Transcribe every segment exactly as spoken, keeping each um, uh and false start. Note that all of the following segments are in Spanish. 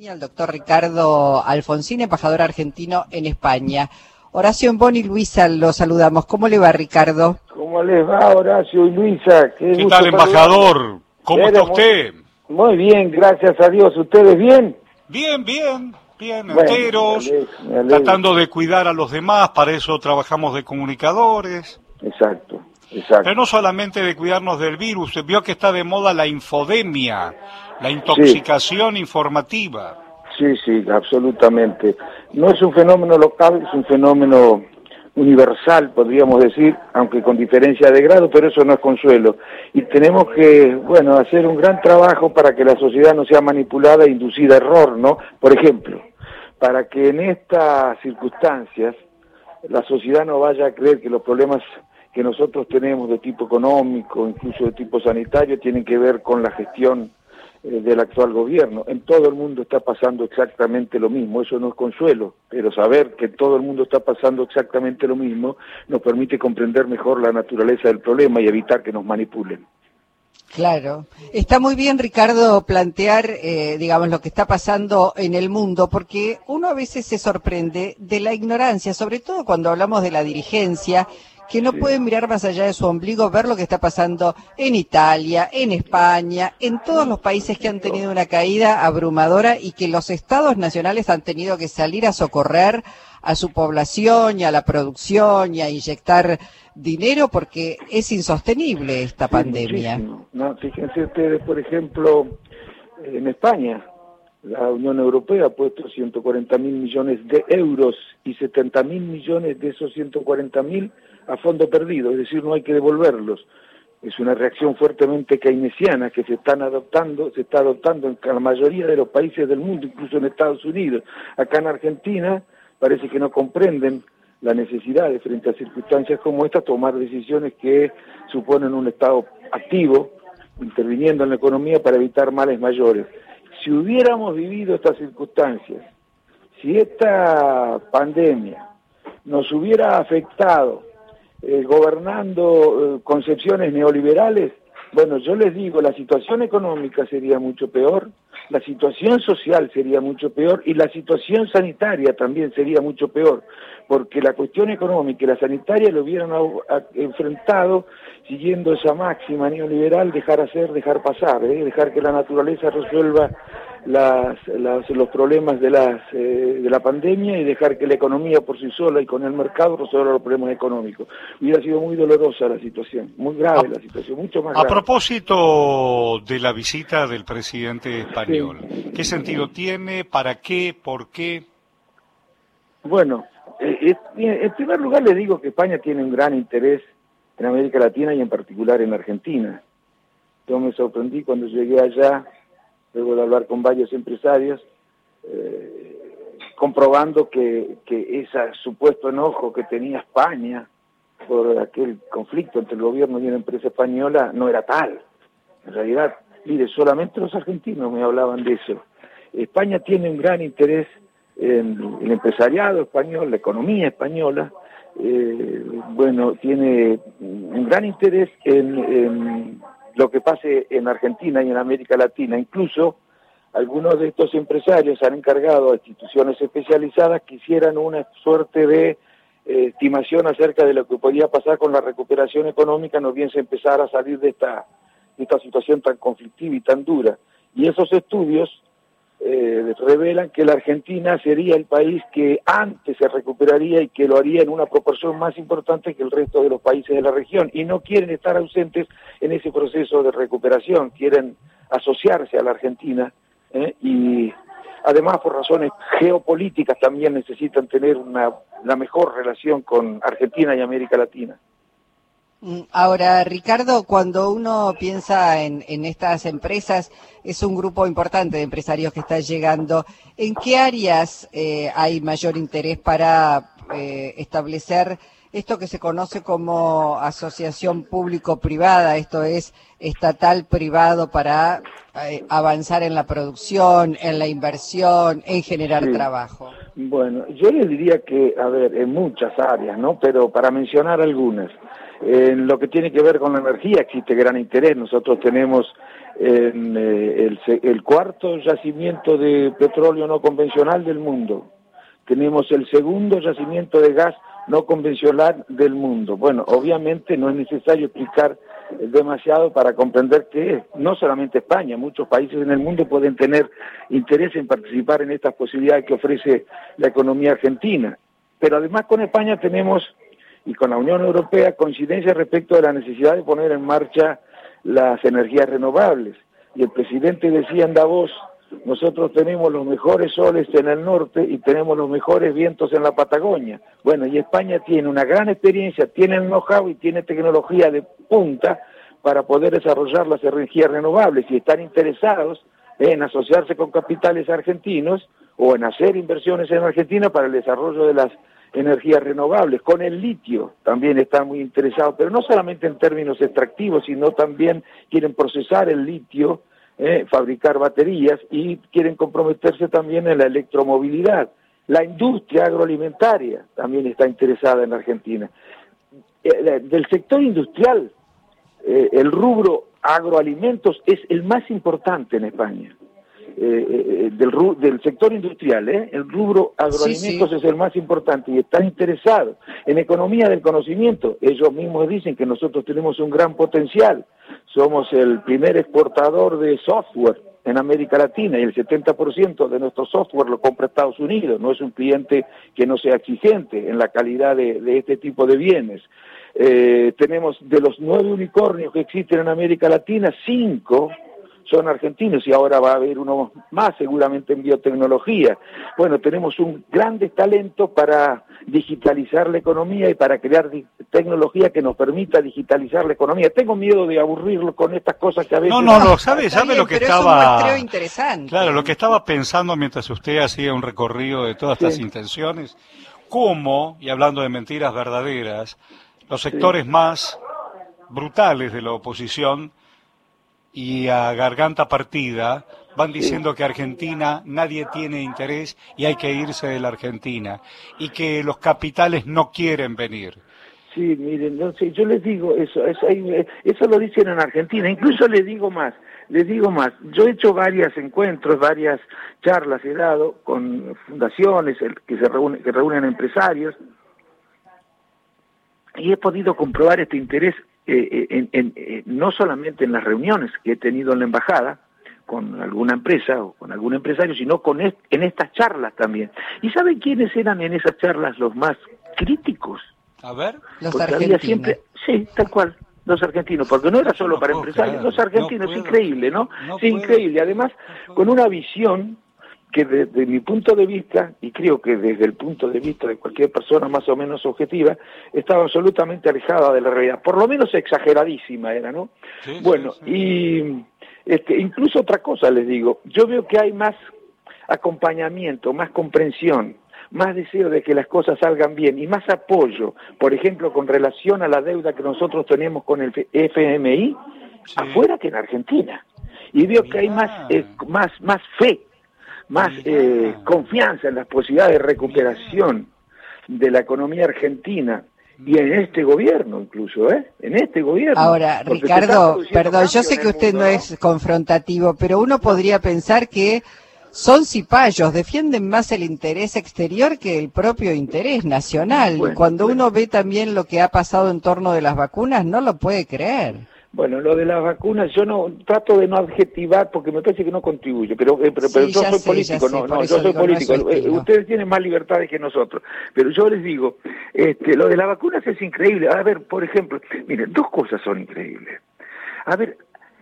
Al doctor Ricardo Alfonsín, embajador argentino en España. Horacio Embón y Luisa, lo saludamos. ¿Cómo le va, Ricardo? ¿Cómo les va, Horacio y Luisa? Qué, ¿Qué tal, embajador? ¿Cómo está usted? Muy, muy bien, gracias a Dios. ¿Ustedes bien? Bien, bien, bien, bueno, enteros, me alegro, me alegro. Tratando de cuidar a los demás, para eso trabajamos de comunicadores. Exacto. Exacto. Pero no solamente de cuidarnos del virus, vio que está de moda la infodemia, la intoxicación sí. informativa. Sí, sí, absolutamente. No es un fenómeno local, es un fenómeno universal, podríamos decir, aunque con diferencia de grado, pero eso no es consuelo. Y tenemos que, bueno, hacer un gran trabajo para que la sociedad no sea manipulada e inducida a error, ¿no? Por ejemplo, para que en estas circunstancias la sociedad no vaya a creer que los problemas que nosotros tenemos de tipo económico, incluso de tipo sanitario, tienen que ver con la gestión eh, del actual gobierno. En todo el mundo está pasando exactamente lo mismo, eso no es consuelo, pero saber que en todo el mundo está pasando exactamente lo mismo nos permite comprender mejor la naturaleza del problema y evitar que nos manipulen. Claro. Está muy bien, Ricardo, plantear, eh, digamos, lo que está pasando en el mundo, porque uno a veces se sorprende de la ignorancia, sobre todo cuando hablamos de la dirigencia, que no sí. pueden mirar más allá de su ombligo, ver lo que está pasando en Italia, en España, en todos los países que han tenido una caída abrumadora y que los estados nacionales han tenido que salir a socorrer a su población y a la producción y a inyectar dinero porque es insostenible esta sí, pandemia. Muchísimo. No, fíjense ustedes, por ejemplo, en España, la Unión Europea ha puesto ciento cuarenta mil millones de euros y setenta mil millones de esos ciento cuarenta mil a fondo perdido, es decir, no hay que devolverlos. Es una reacción fuertemente keynesiana que se están adoptando, se está adoptando en la mayoría de los países del mundo, incluso en Estados Unidos. Acá en Argentina parece que no comprenden la necesidad de, frente a circunstancias como esta, tomar decisiones que suponen un Estado activo, interviniendo en la economía para evitar males mayores. Si hubiéramos vivido estas circunstancias, si esta pandemia nos hubiera afectado eh, gobernando eh, concepciones neoliberales, bueno, yo les digo, la situación económica sería mucho peor, la situación social sería mucho peor y la situación sanitaria también sería mucho peor, porque la cuestión económica y la sanitaria lo hubieran a, a, enfrentado siguiendo esa máxima neoliberal, dejar hacer, dejar pasar, ¿eh? dejar que la naturaleza resuelva las, las, los problemas de, las, eh, de la pandemia y dejar que la economía por sí sola y con el mercado resuelva los problemas económicos. Hubiera sido muy dolorosa la situación, muy grave a, la situación, mucho más grave. A propósito de la visita del presidente español, sí. ¿qué sentido tiene? ¿Para qué? ¿Por qué? Bueno, eh, en primer lugar le digo que España tiene un gran interés en América Latina y en particular en Argentina. Yo me sorprendí cuando llegué allá, luego de hablar con varios empresarios, eh, comprobando que, que ese supuesto enojo que tenía España por aquel conflicto entre el gobierno y una empresa española no era tal. En realidad, mire, solamente los argentinos me hablaban de eso. España tiene un gran interés en el empresariado español, la economía española, eh, bueno, tiene un gran interés en, en lo que pase en Argentina y en América Latina. Incluso algunos de estos empresarios han encargado a instituciones especializadas que hicieran una suerte de eh, estimación acerca de lo que podía pasar con la recuperación económica, no bien se empezara a salir de esta, de esta situación tan conflictiva y tan dura. Y esos estudios Eh, revelan que la Argentina sería el país que antes se recuperaría y que lo haría en una proporción más importante que el resto de los países de la región, y no quieren estar ausentes en ese proceso de recuperación, quieren asociarse a la Argentina, ¿eh? y además por razones geopolíticas también necesitan tener una, la mejor relación con Argentina y América Latina. Ahora, Ricardo, cuando uno piensa en, en estas empresas, es un grupo importante de empresarios que está llegando. ¿En qué áreas eh, hay mayor interés para eh, establecer esto que se conoce como asociación público-privada, esto es estatal-privado, para eh, avanzar en la producción, en la inversión, en generar sí. trabajo? Bueno, yo les diría que, a ver, en muchas áreas, ¿no? Pero para mencionar algunas. En lo que tiene que ver con la energía existe gran interés. Nosotros tenemos en, eh, el, el cuarto yacimiento de petróleo no convencional del mundo. Tenemos el segundo yacimiento de gas no convencional del mundo. Bueno, obviamente no es necesario explicar demasiado para comprender que no solamente España, muchos países en el mundo pueden tener interés en participar en estas posibilidades que ofrece la economía argentina. Pero además con España tenemos, y con la Unión Europea, coincidencia respecto de la necesidad de poner en marcha las energías renovables. Y el presidente decía en Davos, nosotros tenemos los mejores soles en el norte y tenemos los mejores vientos en la Patagonia. Bueno, y España tiene una gran experiencia, tiene el know-how y tiene tecnología de punta para poder desarrollar las energías renovables, y están interesados en asociarse con capitales argentinos o en hacer inversiones en Argentina para el desarrollo de las energías renovables. Con el litio también están muy interesados, pero no solamente en términos extractivos, sino también quieren procesar el litio, Eh, fabricar baterías, y quieren comprometerse también en la electromovilidad. La industria agroalimentaria también está interesada en Argentina. Eh, del sector industrial, eh, el rubro agroalimentos es el más importante en España. Eh, eh, del, del sector industrial, ¿eh? el rubro agroalimentos sí, sí. es el más importante, y están interesados en economía del conocimiento. Ellos mismos dicen que nosotros tenemos un gran potencial. Somos el primer exportador de software en América Latina, y el setenta por ciento de nuestro software lo compra Estados Unidos. No es un cliente que no sea exigente en la calidad de, de este tipo de bienes. Eh, tenemos de los nueve unicornios que existen en América Latina, cinco son argentinos, y ahora va a haber uno más seguramente en biotecnología. Bueno, tenemos un grandes talentos para digitalizar la economía y para crear tecnología que nos permita digitalizar la economía. Tengo miedo de aburrirlo con estas cosas que a veces... No, no, no, ¿sabe, sabe lo que pero estaba... Es un muestreo interesante. Claro, lo que estaba pensando mientras usted hacía un recorrido de todas estas sí. intenciones, cómo, y hablando de mentiras verdaderas, los sectores sí. más brutales de la oposición y a garganta partida van diciendo sí. que Argentina, nadie tiene interés y hay que irse de la Argentina, y que los capitales no quieren venir. Sí, miren, no sé, yo les digo eso, eso, eso lo dicen en Argentina, incluso les digo más, les digo más, yo he hecho varios encuentros, varias charlas he dado con fundaciones que se reúnen, que reúnen empresarios, y he podido comprobar este interés Eh, en, en, en, no solamente en las reuniones que he tenido en la embajada con alguna empresa o con algún empresario, sino con est en estas charlas también. ¿Y saben quiénes eran en esas charlas los más críticos? A ver, los porque argentinos. Había siempre, sí, tal cual, los argentinos, porque no era solo no para empresarios, creer. los argentinos, no es increíble, ¿no? no sí, increíble, además no con una visión que desde mi punto de vista, y creo que desde el punto de vista de cualquier persona más o menos objetiva, estaba absolutamente alejada de la realidad, por lo menos exageradísima era, ¿no? Sí, bueno, sí, sí. y este, incluso otra cosa les digo, yo veo que hay más acompañamiento, más comprensión, más deseo de que las cosas salgan bien y más apoyo, por ejemplo, con relación a la deuda que nosotros tenemos con el F M I, sí. afuera que en Argentina. Y veo Mirá. que hay más, eh, más, más fe, más eh, confianza en las posibilidades de recuperación de la economía argentina, y en este gobierno incluso, ¿eh? En este gobierno. Ahora, Ricardo, perdón, yo sé que usted mundo, no es confrontativo, pero uno podría pensar que son cipayos, defienden más el interés exterior que el propio interés nacional. Bueno, Cuando bueno. uno ve también lo que ha pasado en torno de las vacunas, no lo puede creer. Bueno, lo de las vacunas, yo no trato de no adjetivar porque me parece que no contribuye, pero, eh, pero, sí, pero yo soy sé, político, no, sé, no, yo soy político, no es ustedes tienen más libertades que nosotros, pero yo les digo, este, lo de las vacunas es increíble. A ver, por ejemplo, miren, dos cosas son increíbles. A ver,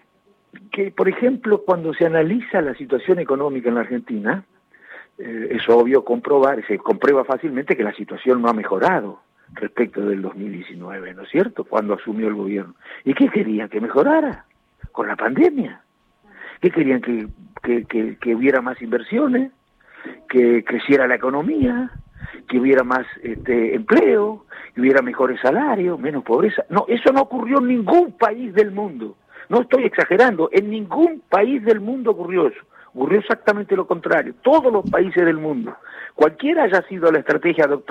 que por ejemplo, cuando se analiza la situación económica en la Argentina, eh, es obvio comprobar, se comprueba fácilmente que la situación no ha mejorado respecto del dos mil diecinueve, ¿no es cierto?, cuando asumió el gobierno. ¿Y qué querían? ¿Que mejorara? Con la pandemia. ¿Qué querían? ¿Que, que, que, que hubiera más inversiones? ¿Que creciera la economía? ¿Que hubiera más este, empleo? ¿Que hubiera mejores salarios? ¿Menos pobreza? No, eso no ocurrió en ningún país del mundo. No estoy exagerando, en ningún país del mundo ocurrió eso. Ocurrió exactamente lo contrario. Todos los países del mundo, cualquiera haya sido la estrategia adoptada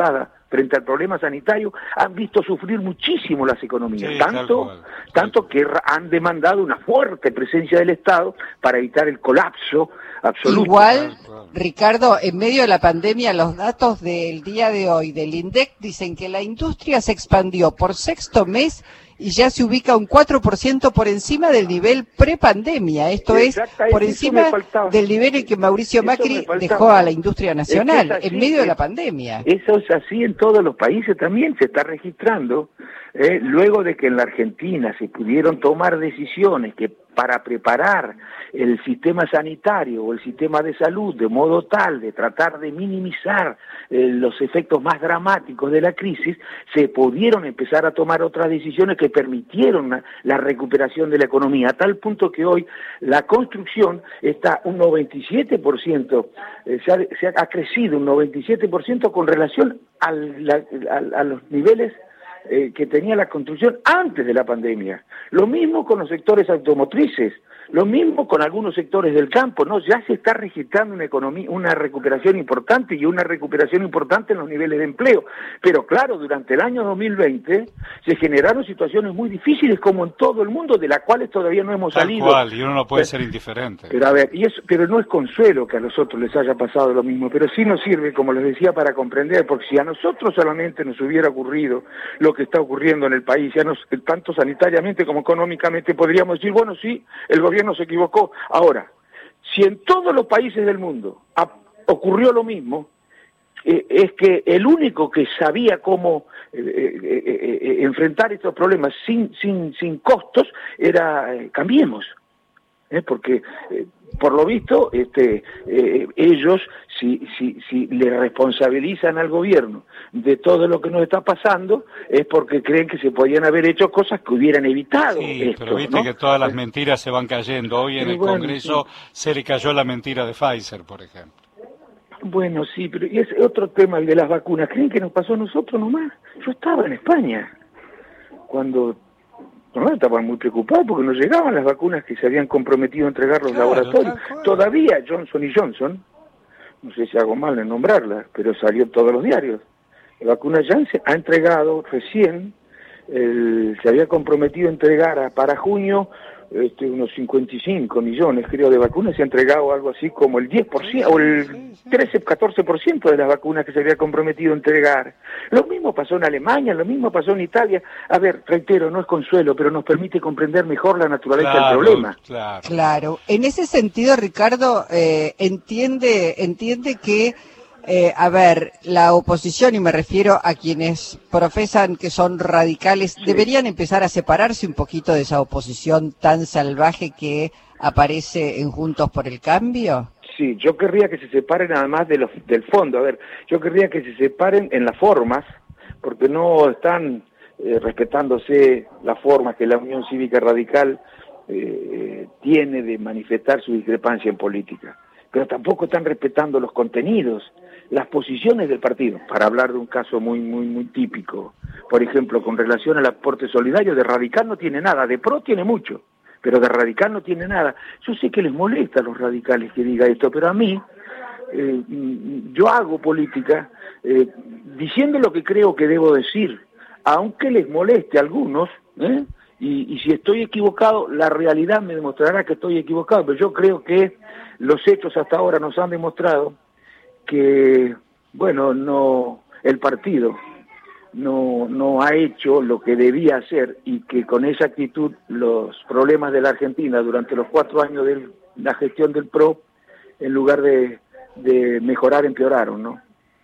frente al problema sanitario, han visto sufrir muchísimo las economías, Sí, tanto, tal cual. tanto que han demandado una fuerte presencia del Estado para evitar el colapso absoluto. Igual, Ricardo, en medio de la pandemia, los datos del día de hoy del INDEC dicen que la industria se expandió por sexto mes y ya se ubica un cuatro por ciento por encima del nivel prepandemia. Esto es, por encima del nivel en que Mauricio Macri dejó a la industria nacional, es así, en medio de la pandemia. Eso es así en todos los países también, se está registrando, eh, luego de que en la Argentina se pudieron tomar decisiones que para preparar el sistema sanitario o el sistema de salud de modo tal de tratar de minimizar eh, los efectos más dramáticos de la crisis, se pudieron empezar a tomar otras decisiones que permitieron la, la recuperación de la economía, a tal punto que hoy la construcción está un noventa y siete por ciento, eh, se, ha, se ha crecido un noventa y siete por ciento con relación al, la, a, a los niveles Eh, que tenía la construcción antes de la pandemia. Lo mismo con los sectores automotrices, lo mismo con algunos sectores del campo, ¿no? Ya se está registrando una economía, una recuperación importante y una recuperación importante en los niveles de empleo. Pero claro, durante el año dos mil veinte se generaron situaciones muy difíciles como en todo el mundo, de las cuales todavía no hemos Tal salido. cual, y uno no puede pero, ser indiferente. Pero a ver, y eso, pero no es consuelo que a los otros les haya pasado lo mismo, pero sí nos sirve, como les decía, para comprender, porque si a nosotros solamente nos hubiera ocurrido lo que está ocurriendo en el país, ya nos, tanto sanitariamente como económicamente, podríamos decir, bueno, sí, el gobierno se equivocó. Ahora, si en todos los países del mundo ha, ocurrió lo mismo, eh, es que el único que sabía cómo eh, eh, eh, enfrentar estos problemas sin, sin, sin costos era eh, Cambiemos. ¿Eh? Porque eh, por lo visto este, eh, ellos si, si, si le responsabilizan al gobierno de todo lo que nos está pasando es porque creen que se podían haber hecho cosas que hubieran evitado sí, esto, pero viste, ¿no? Que todas las mentiras se van cayendo. Hoy en el bueno, Congreso sí. Se le cayó la mentira de Pfizer, por ejemplo. Bueno, sí, pero y es otro tema, el de las vacunas. ¿Creen que nos pasó a nosotros nomás? Yo estaba en España cuando no, estaban muy preocupados porque no llegaban las vacunas que se habían comprometido a entregar los claro, laboratorios. Todavía Johnson y Johnson, no sé si hago mal en nombrarla, pero salió en todos los diarios. La vacuna Janssen ha entregado recién, el, se había comprometido a entregar a, para junio este, unos cincuenta y cinco millones, creo, de vacunas, se ha entregado algo así como el diez por ciento, o el trece, catorce por ciento de las vacunas que se había comprometido a entregar. Lo mismo pasó en Alemania, lo mismo pasó en Italia. A ver, reitero, no es consuelo, pero nos permite comprender mejor la naturaleza claro, del problema. Claro. claro. En ese sentido, Ricardo, eh, entiende, entiende que Eh, a ver, la oposición, y me refiero a quienes profesan que son radicales, sí. Deberían empezar a separarse un poquito de esa oposición tan salvaje que aparece en Juntos por el Cambio. Sí, yo querría que se separen además de los, del fondo. A ver, yo querría que se separen en las formas, porque no están eh, respetándose las formas que la Unión Cívica Radical eh, tiene de manifestar su discrepancia en política. Pero tampoco están respetando los contenidos, las posiciones del partido, para hablar de un caso muy muy muy típico. Por ejemplo, con relación al aporte solidario, de Radical no tiene nada, de Pro tiene mucho, pero de Radical no tiene nada. Yo sé que les molesta a los radicales que diga esto, pero a mí, eh, yo hago política eh, diciendo lo que creo que debo decir, aunque les moleste a algunos, ¿eh? Y, y si estoy equivocado, la realidad me demostrará que estoy equivocado, pero yo creo que los hechos hasta ahora nos han demostrado que, bueno, no, el partido no, no ha hecho lo que debía hacer y que con esa actitud los problemas de la Argentina durante los cuatro años de la gestión del P R O, en lugar de, de mejorar, empeoraron, ¿no?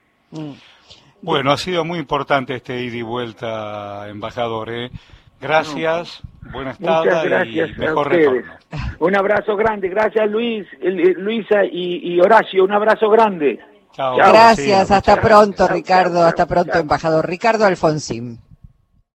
Bueno, ha sido muy importante este ida y vuelta, embajador, ¿eh? Gracias, buena estada. Muchas gracias y mejor a ustedes. retorno. Un abrazo grande, gracias Luis, Luisa y, y Horacio, un abrazo grande. Chao, gracias, hasta pronto Ricardo, hasta pronto embajador. Ricardo Alfonsín.